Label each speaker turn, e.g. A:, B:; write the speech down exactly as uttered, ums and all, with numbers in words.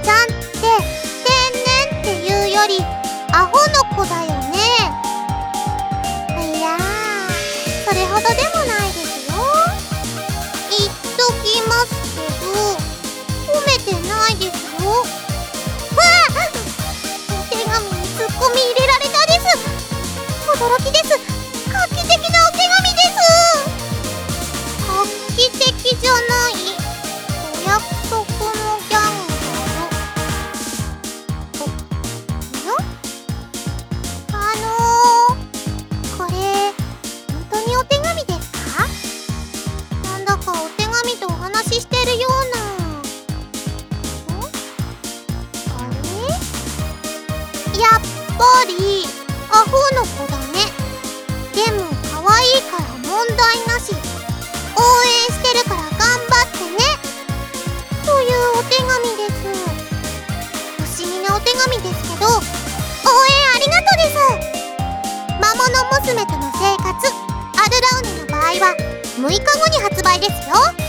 A: ちゃんって天然っていうよりアホの子だよね。いやー、それほどでもないですよ。言っときますけど、褒めてないですよ。わあ、お手紙にツッコミ入れられたです。驚きです。画期的なお手紙です。画期的じゃない、お約束のギャングだよ。お、おや？あのー、これ本当にお手紙ですか？なんだかお手紙とお話ししてるような。ん？あれ？やっぱりアホの子だね。でも可愛いから問題なし。応援してるから頑張ってね。というお手紙です。不思議なお手紙ですけど、応援ありがとうです。魔物娘との生活、アルラウネの場合はむいかごに発売ですよ。